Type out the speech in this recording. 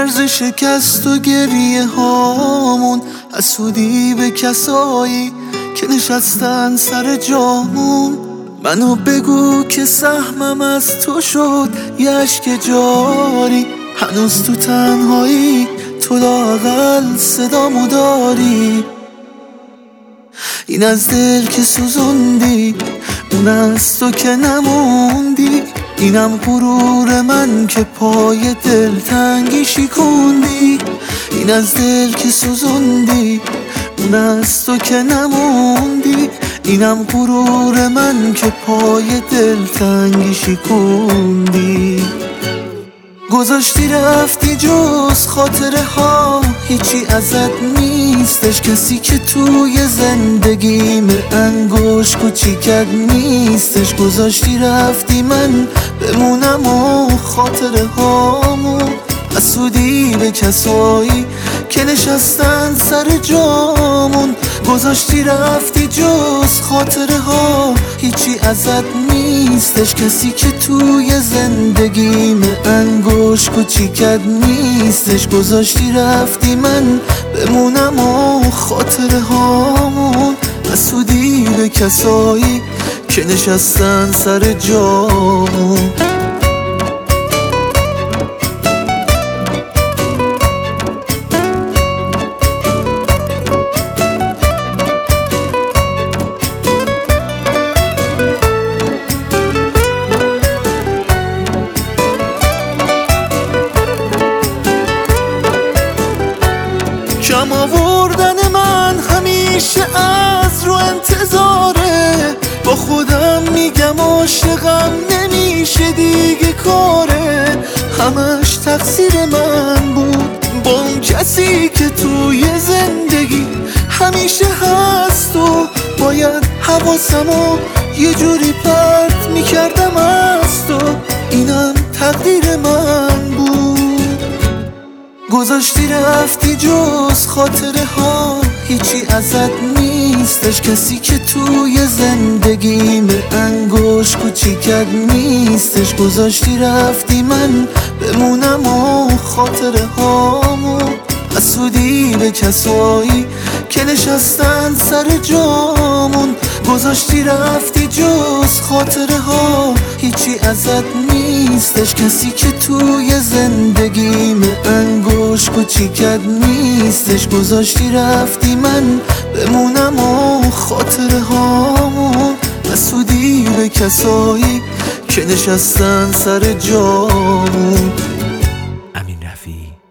درز شکست و گریه هامون، حسودی به کسایی که نشستن سر جامون. منو بگو که سهمم از تو شد یه اشک جاری، هنوز تو تنهایی تو لااقل صدامو داری. این از دل که سوزوندی، اون از تو که نموندی. اینم غرور من که پای دلتنگی شکوندی. این از دل که سوزوندی، اون از تو که نموندی. اینم غرور من که پای دلتنگی شکوندی. گذاشتی رفتی جز خاطره ها هیچی ازت نیستش. کسی که توی زندگیم انگوش کوچیکت نیستش. گذاشتی رفتی من بمونم و خاطره هامون، حسودی به کسایی که نشستن سر جامون. گذاشتی رفتی جز خاطره ها هیچی ازت نیستش. کسی که توی زندگیم انگوش کوچیکت نیستش. گذاشتی رفتی من بمونم و خاطره هامون، حسودی به کسایی که نشستن سر جامون. کم آوردن من همیشه از رو انتظاره. با خودم میگم عاشقم نمیشه دیگه کاره. همش تقصیر من بود با اون کسی که توی زندگی همیشه هست و باید حواسمو یه جوری پرت میکردم از تو. اینم تقدیر من بود. گذاشتی رفتی جز خاطره ها هیچی ازت نیستش. کسی که توی زندگیم انگوش کوچیکت نیستش. گذاشتی رفتی من بمونم و خاطره هامون، حسودی به کسایی که نشستن سر جامون. گذاشتی رفتی جز خاطره ها هیچی ازت نیستش. کسی که توی زندگیم انگوش کوچیکت نیستش. گذاشتی رفتی من بمونم و خاطره هامون، حسودی به کسایی که نشستن سر جامون. امین رفیعی